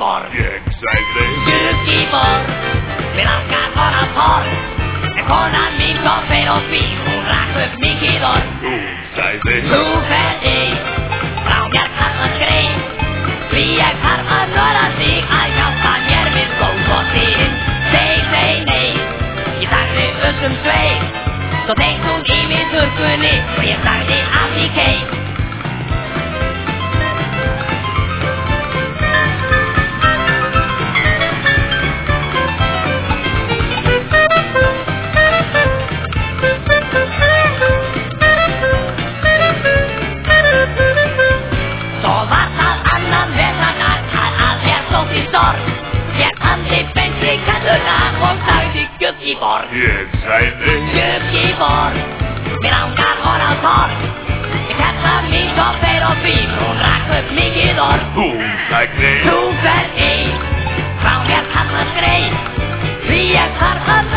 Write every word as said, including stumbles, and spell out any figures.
Guggiborg. Ég sagði Guggiborg, mér langar hana torg. En konan mín kom fyrir og því, hún rak upp mikið orð. Hún sagði Þú ferði, frá mér kallar grein. Því ég þarf að nöra þig að hjálpa mér við góð og þín. Seg, seg, nei, ég sagði öllum sveig. Svo teikt hún í mig þurrkunni og ég sagði allt í keik. Svo var það annan vetradag að allir sótt í sorg. Ég andi beint í kalluna og sagði Guggiborg. Ég sagði Guggiborg, mér langar hana á torg. Ég kalla mín kom fyrir og því, hún rak upp mikið orð. Hún sagði Þú ferði, frá mér kallar grein. Því ég þarf að